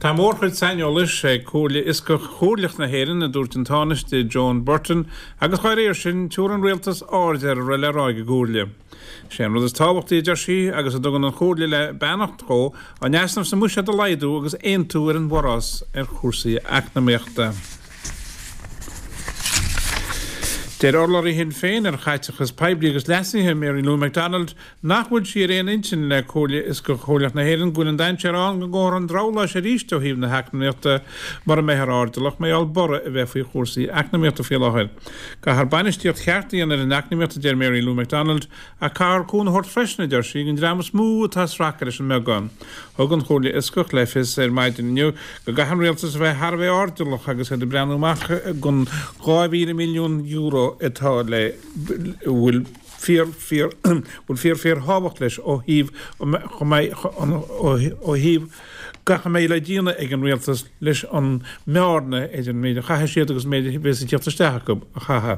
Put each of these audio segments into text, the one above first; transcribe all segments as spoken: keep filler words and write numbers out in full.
Tá mór chuid sainolalas é cóla is go chóirleach na héireann a dúirt an tánas de John Burton agus chuir éir sin túr an rialtas áir ar ra le ráige gúrle. Sé rud is tábhachtaí idir sí agus a dogan an chóirle le beannacht có a neasnamh sa muise a leidú agus éon tú ar an bhras ar chúrsaí eacnamaíochta. Der orlóí hin féin ar chaiteachas peibli agus lesaithe Mary Lou MacDonald nachbhfuil sí ar éon intin le cóla is go chóirleach na héireann gúil an daint ar an go gcóir an drála sé ríist ó híomh na heacnamaíochta mar a méthar ardalach mé al borra a bheith faoi chóirsaí eacnamaíochta fé láthir. Ga haar banistíocht cheartaí an ar an eacnamaíochta der Mary Lou MacDonald a car cún hort freisna idir sí an drama smú atá sracar is an meán. Thug an chóirle iscoch le fis ar maidin inniu go gahan rialtas bheith har bheith ardalach agus head breanúach gon gáimhí milliún euro etá le bhfuil fear fear bhfuil fear fear hábhacht leis ó híomh ó híomh gacha mé le díana ag an rialtas leis an meárna ag an méidir chatha siad agus méidir bhés an tíochttasteach go a chatha.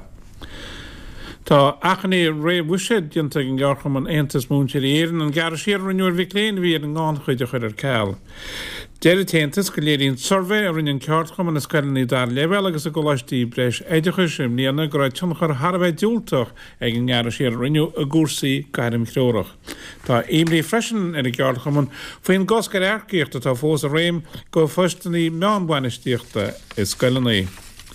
Tá achanna ré bhuiséad dionanta an ghearcham an Aontas Múnseir éireann an gar siar rinneúir bhí léin bhí an gáin chuide chuir ar ceall. Deir Taontas go léiríonn survé a rinnean ceartcham an na scailnaí dar leibhil agus a go leistí breis éideachas im líana go raibh tionchar Harbheith dúltach ag an gar siar rinneú a gúrsaí gairim chreórach. Tá éimlí freisin ar a ceartcham faoin goscar aircíocht atá fós a réim go fustaní meánbainistíochta is scailnaí.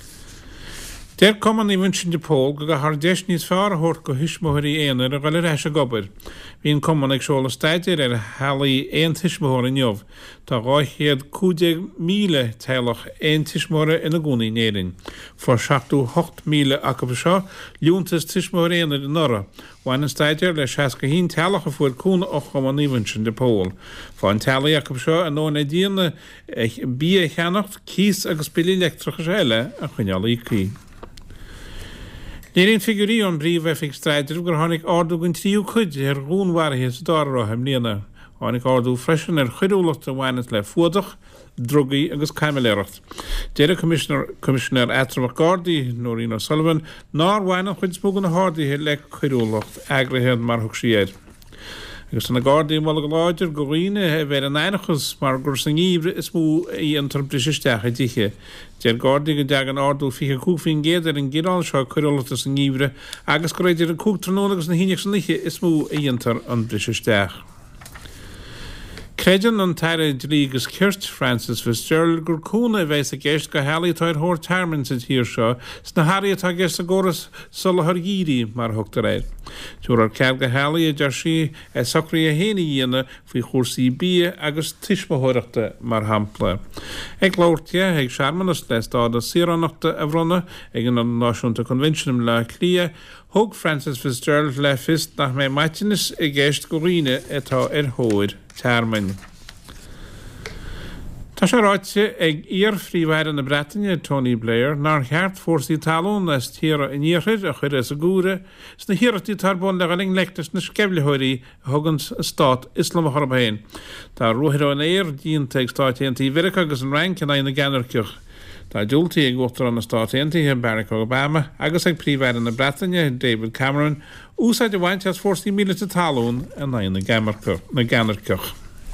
Der coman even sin de Paul go har deis níos fear hort go hismóirí éanaar a gaile reis a gobar. Bhín coman ag seola staidir ar halaí éon tismóir in jobh. Tá gáithchéad cúdéag míle teilech éon tismóire ina gúnaí néirin. For seachtú hocht míle aca seo, liúntas tismóir éanaar in nora. Bhain an staidir le seaca hín teilech a fuair cúna ó coman even sin de Paul. Fáin telaí aca seo a nó na díana bí a cheannacht cís agus pili electrachas eile a chuinealaí cí. Léiríonn figurí an bríomh fig streidir gur tháinig ardú gon tríú chuid ar gúnmharthe sa dáráthim líana. Tháinig ardú freisin ar chuidiúlacht a bhhainnas le fuadach, drugaí agus caiimiléireacht. Déir Commissioner Atra McGardy, Noreen O'Sullivan, ná bhhainna chuid spúgan na hádaithe le chuidiúlacht agrathe mar thug siad. Agus na Gardaí mala go láidir go riine bheith an einachas mar gur san íomhre is mú í an trompristeach a ddíche. Déir Gardaí go deag an ardú fiche cúfin géadar an gírán seo chuireolata san íomhre agus go réidir an cúg tróna agus na híineach san liche is mú íontar an bristeach. Creideann an taire drígus Kirt Francis Fitzgerald gur cúna bheits a gceist go healaí táid thór termin sa tír seo sna haí atá gceist a góras sulathar gírí mar thugtar éid. Túr ar cead go healaí a deir sí é socraí a héna dhéana faoi chóirsaí bí agus tismóthaireachta mar hampla. Ag láirte ag seaarmanas le stáda síranachta a bhronna ag an Náisiúnta Convention le clia, thug Francis Fitzgerald le fist nach mé maitinis i gceist go riine atá ar thóid termin. Tá sé ráite ag íar fríomhhaire na Breataine Tony Blair nar cheart fórsaí talún as tíra in íorid a chuir as a gúre sna hiireachtaí tarbón le galing leictas na sceblethirí a thugans stát Islam a Chorbain. Tá ruthir an éir dínta ag stát T N T Mhiric agus an rank in na Ganarcioch. Tá dúltaí ag uachtar an na stát T N T Barack Obama agus ag príomhhaire na Breataine David Cameron úsáid a bhaint as fórsaí míle talún a na Ganarcioch.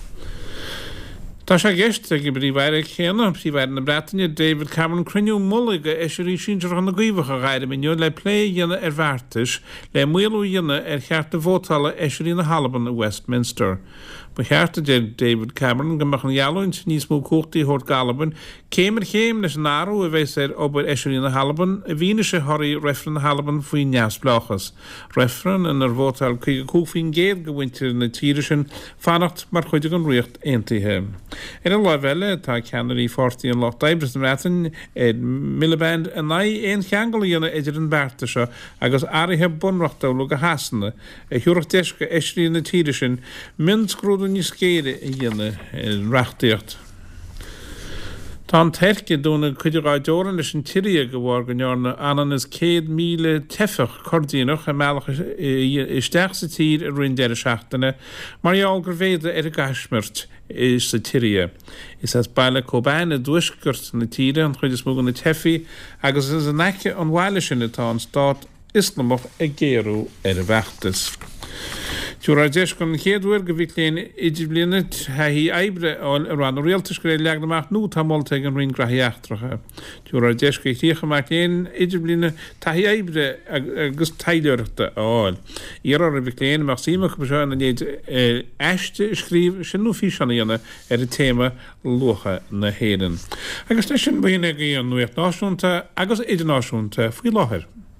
Tá sé gceist ag bríomhhaire chéanna príomhhaire na Breataine David Cameron cruniú mullaige éisirí sintear an na gcuomhacha gaiide miniú le plé dhéanana ar bhartas le muú dhéanana ar cheart a bhótala éisirí na Halaban a Westminster. Ba cheartta de David Cameron go mbeadh an ealúint níos mó cóchtaí thórt Galaban, céimar chéim leis an áú a bheits ar obair éisirí na Halaban a bhíne sé thoirí refran na Halaban faoin neamhsplachas. Refran in ar bhótal chuig cúfaoin géad go bhaintear na tíire sin fannacht mar chuide an riocht aontaithe. Er an láimhile tá ceannarí fortaí an Loch Daibris na Breataine ed Miliband a na éon cheangal dhéanana idir an bearta seo agus áirithe bunreachtála go hasanna a thuúracht deisce éisirí na tíire sin minscrúdú níos céire i dhéanana in reachtaíocht. Tá an teirce dúna chuidiráideoran leis an tíria go bhhar go nearna anan is céad míle tefach cordíinach a meach isteach sa tír a roiin deire seachtainna, mar eall gur bhéide ar a gasmirt is sa tíria. Is as baile Cobain a dúisgurt na tíre an chuidir smúgan na tefií agus is an aice an bhaile sin atá an stát Islamach a géirú ar a bheachtas. Túra deis gan chéadúir go bhí léon idir blianad ha hí ebre áil ran réaltas go leag amach nó tamolta an rin graíachtracha. Túra deis go tíocha amach léon idir bliana taí ebre agus taileirta áil. Íar a bhí léon amach síach go seán na néad eiste scríb sin nó fí sena dhéana ar a téma lucha na héan. Agus lei sin bhíonna go an nuocht náisiúnta agus idirnáisiúnta faoi láthir.